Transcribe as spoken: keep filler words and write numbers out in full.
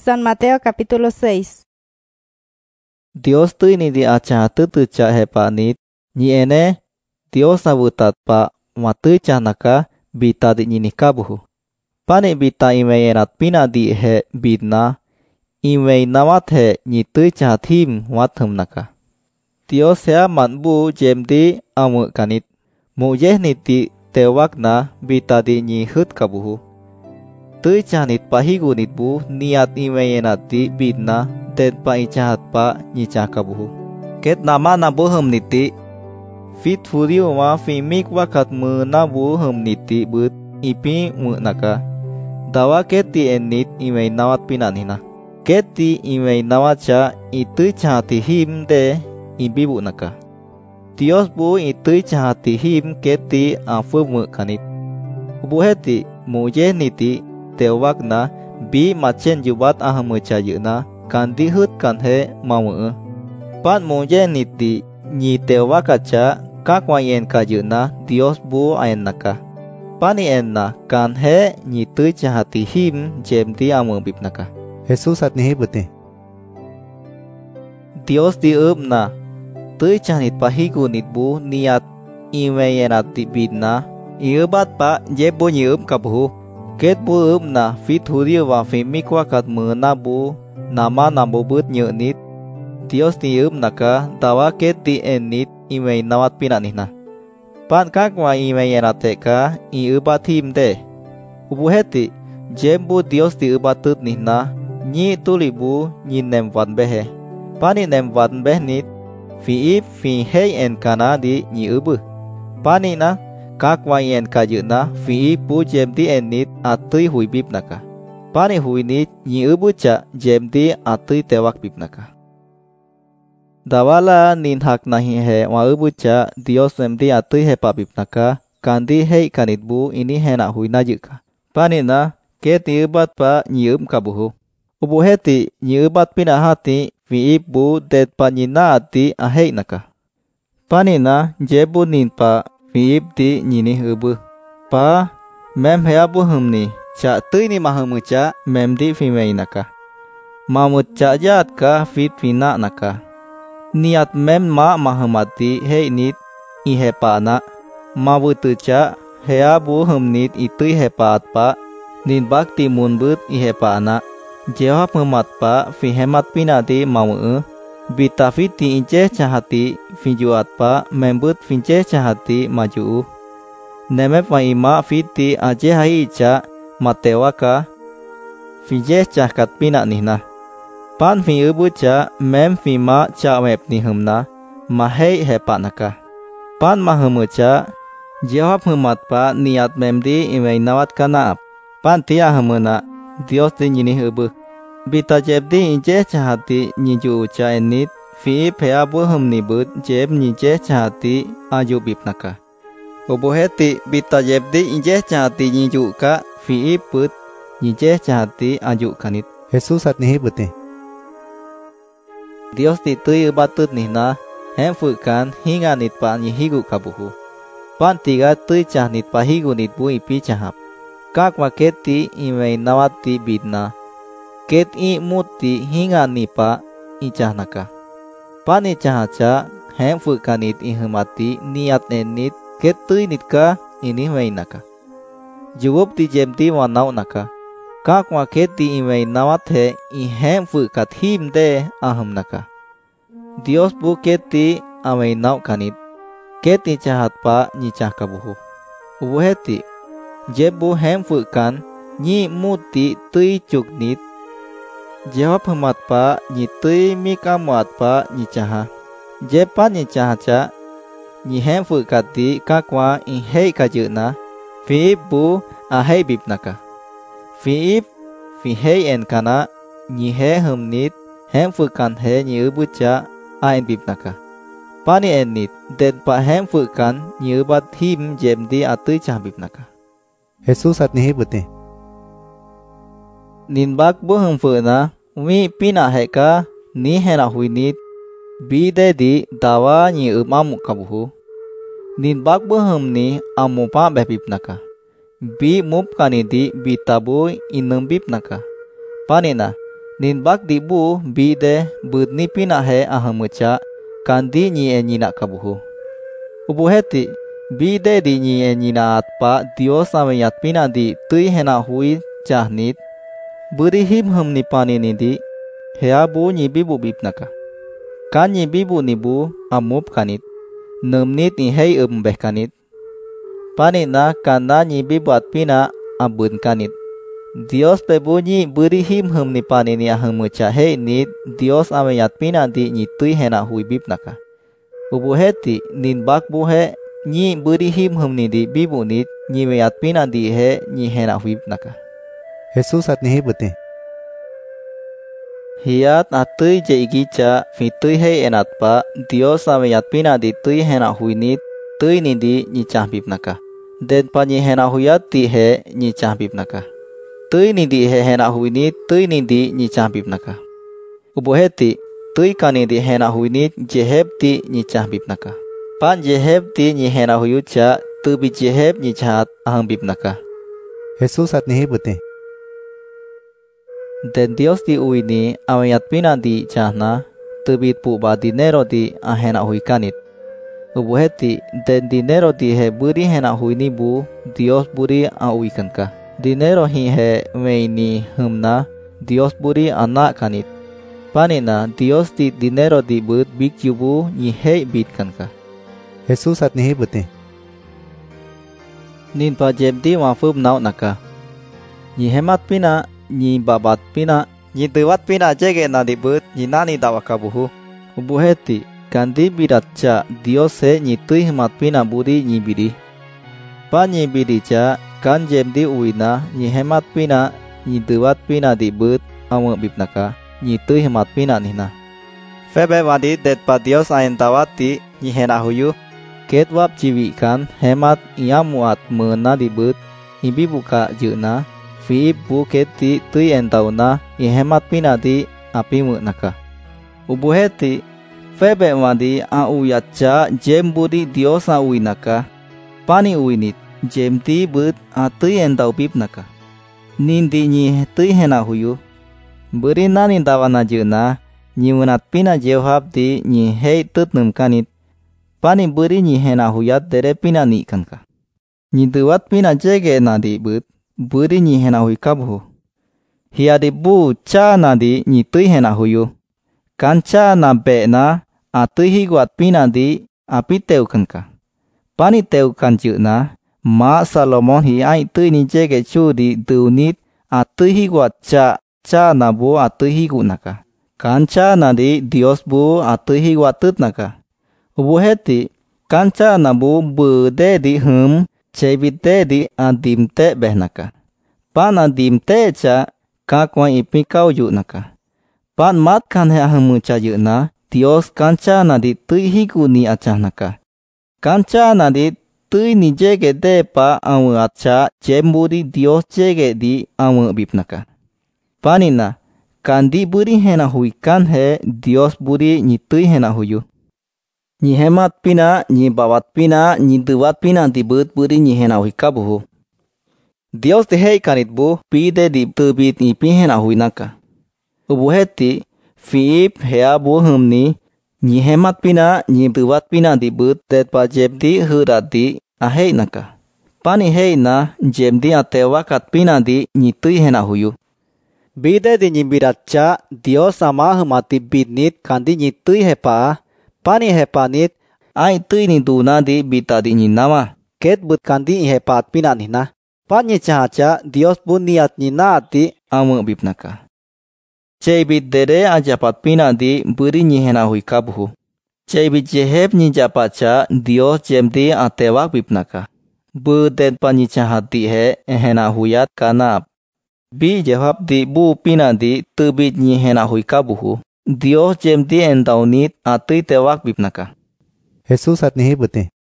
San Mateo capítulo seis. Dios tu ini di acha tu tu cha hepa nit ni ene Dios abutat pa matu cha naka bita di ni kabuhu. Pani bita imeyerat pina di he bidna ime nawat he ni tu cha thim wathum naka. Dios ya manbu jemdi amu kanit mujeh niti tewakna bita di ni hut kabuhu. Tu cha nit pahigu nit bu niat imeyenat di bidna den pa ichahat pa nyicha kabuhu. Ket nama nabu hum niti fit furiu wa fi mik wakat mu nabu hum niti but ipi mu naka. Dawa keti enit imei nawat pinanina. Keti imei nawat cha itu chati him de ibibu naka. Dios bu itu chati him keti afu mu kanit. Ubuheti muje niti tewakna bi machen jubat ahamu chayuna kandi hut kan he mamu. Pat muje niti ni tewakacha kakwayen kajuna Dios bu ayen naka. Pani enna kan he ni tu chahati him jemdi amu bip naka. Jesus at nihi bute. Dios di upna tu chanit pahigu nit bu niat imeyenat di bidna iubat pa jebo nyiup kabuhu. Ket bu upna fit huriu wa fi mikwakat muna bu nama nambu but nyunit Dios tiup naka dawa keti enit imei nawat pinanihna. Pan kakwa imei enateka iubat him de. Ubuheti jembu Dios tiubatut nihna nyi tulibu nyi nemwan behe. Pani nemwan behnit fi ip fi hei en kana di nyi ubu. Pani na kakwa yen kajuna fi ip bu jemdi enit atui hui bip naka. Pani hui nit nyi ubu cha jemdi atui tewak bip naka. Dawala nin hak nahi he wa ubu cha Dios memdi atui he pa bip naka kandi hei kanit bu ini hena hui na jika. Pani na keti ubat pa nyi um kabuhu. Ubu heti nyi ubat pina hati fi ip bu det pa nyi na ati a hei naka. Pani na jebu nin pa fi ip di nyi ni ubu. Pa mem hea bu hum ni cha tui ni mahamu cha mem di fi mei naka. Mamut cha jat ka fit fina naka. Niat mem ma mahamati hei nit i hepa na. Mabutu cha hea bu hum nit itui hepa at pa. Nin bakti mun but i hepa na. Jehap humat pa fi hemat pinati mamu. Bita fiti ince chahati finjuat pa membut fince chahati maju. Nemep wa ima fiti aje hai cha matewaka fince chahkat pina nihna. Pan fi ubu cha mem fi ma cha mep ni humna mahei hepa naka. Pan mahumu cha jehap humat pa niat memdi imei nawat kana. Pan tia humuna Dios di nyini ubu. Bita jebdi ince chahati nyiju cha enit fi phea bu hum ni but jeb nyije chahati aju bip naka. Ubuheti bita jebdi ince chahati nyiju ka fi put nyije chahati aju kanit. Jesus at nihi bute. Dios ti tui ubatut nihna hem fukan hinga nit pa nyihigu kabuhu. Pan tiga tui chah nit pahigu nit bu ipi chahap. Kakwa keti imei nawati bidna. Ket i muti hinga nipa icah naka. Pani cahaca hem fukanit ihumati niat enit ket tui nitka ini mei naka. Juwup ti jemti wanau naka. Kakwa keti imei nawat he i hem fukat him de ahum naka. Dios bu keti amei nau kanit. Keti cahat pa nyicah kabuhu. Ubuheti jebu hem fukan nyi muti tui cuknit. Jawab hemat pa nyi tui mikamuat pa nyi caha. Jepa nyi caha ca nyi hem fukati kakwa in hei kajuna. Fi bu a hei bip naka. Fi ip fi hei en kana nyi he hum nit hem fukan he nyi ubu ca a en bip naka. Pani en nit den pa hem fukan nyi ubat him jemdi atui caha bip naka. Jesus at nihi bute. Nin bak bu hum funa mi pina heka ni hena huinit bi de di dawa nyi umamu kabuhu. Nin bak bu hum ni amu pa bepip naka. Bi mup kanidi bi tabu inum bip naka. Panina Nin bak di bu bi de but ni pina he ahamucha kandi nyi e nyina kabuhu. Ubu heti bi de di nyi e nyina atpa Dios ameyat pina di tui hena hui jahnit. Buri him hum ni pani ni di hea bu nyi bibu bipnaka. Kan nyi bibu ni bu amup kanit. Nemnit ni hei umbeh kanit. Panit na kana nyi bibu at pina abun kanit. Dios pebunyi beri him hum ni pani ni ahamucha hei nit Dios ameyat pina di nyi tui hena hui bipnaka. Ubu heti nin bak buhe nyi beri him hum ni di bibu nit nyi meyat pina di he nyi hena hui bipnaka. Jesús atnihi bute. Hiat atui je igicha fi tui hei enat pa Dios ameyat pina di tui hena hui nit tui ni di nyi cah bipnaka. Den pa nyi hena huyat di he nyi cah bipnaka. Tui ni di he hena hui nit tui ni di nyi cah bipnaka. Ubu heti tui kani di hena hui nit jeheb di nyi cah bipnaka. Pan jeheb di nyi hena huyucha tubi jeheb nyi cahat ahang bipnaka. Jesús atnihi bute. Den Dios di uini ameyat pina di cahna tubit pu ba dinero di ahena hui kanit. Ubu heti den dinero di he buri hena hui ni bu Dios buri a uikan ka. Dinero hi he meini humna Dios buri anak kanit. Panina Dios di dinero di but big yubu nyi hei bitkan ka. Jesús atnihi bute. Nin pa jebdi wafub nau naka. Nyi hemat pina nyi babat pina nyi dewat pina jege na di but nyi nani dawakabuhu. Ubu heti kandi biratcha Dios he nyi tui hemat pina buri nyi biri. Pa nyi biri cha kan jebdi uina nyi hemat pina nyi dewat pina di but amu bipnaka nyi tui hemat pina nina. Febe wadi det pa Dios ain tawati nyi hena huyu. Ket wap ciwi kan hemat iamuat mena di but ibi buka juna. Fi bu keti tui entauna i hemat pina di api naka. Ubu heti febe wadi a uyacha jem budi Dios a uinaka. Pani uinit jem ti but a tui entau pip naka. Nindi nyi tui hena huyu. Beri nani dawana juna nyi unat pina jewhab di nyi hei tutnum kanit. Pani beri nyi hena huyat dere pina ni kanka. Nyi duat pina jege na di but beri nyi hena hui kabuhu. Hia di bu cha na di nyi tui hena huyu. Kan cha na be na a tui higuat pina di api teu kanka. Pani teu kan na ma Salomon hi ai tui ni jege chu di duunit a tui higuat cha cha na bu a tui higu naka. Kan cha na di Dios bu a tui higuat tut naka. Ubu heti kan cha na bu bu de di hum chebite di adimte behnaka. Pan adimte cha ka kwa ipi kau yu naka. Pan mat kan he ahamu cha yu na Dios kancha na di tui higu ni acah naka. Kancha na di tui ni jege de pa amu acha jemburi Dios jege di amu bip naka. Panina kandi buri hena hui kan he Dios buri ni tui hena huyu. Nyi hemat pina, nyi bawat pina, nyi duat pina di but buri nyi hena hui kabuhu. Dios di hei kanit bu pide di tubit ni pi hena hui naka. Ubu heti fiip hea bu humni nyi hemat pina, nyi duat pina di but tet pa jebdi hurat di a hei naka. Pani hei na jebdi a tewakat pina di nyi tui hena huyu. Bide di nyi biratcha Dios ama humati bidnit kandi nyi tui hepa. Pani hepanit ai tui ni duna di bita di nyi nama. Ket but kandi hepat pina nina. Pani cahaca Dios pun niat nina ati amu bipnaka. Cebit dere ajapat pina di beri nyi hena hui kabuhu. Cebit jeheb nyi japaca Dios jemdi atewak bipnaka. Buden pani cahati he hena huyat kanap. Bi jawab di bu pina di tubit nyi hena hui kabuhu. Dios jemdi endaunit atui tewak bipnaka. Jesús atnihi bute.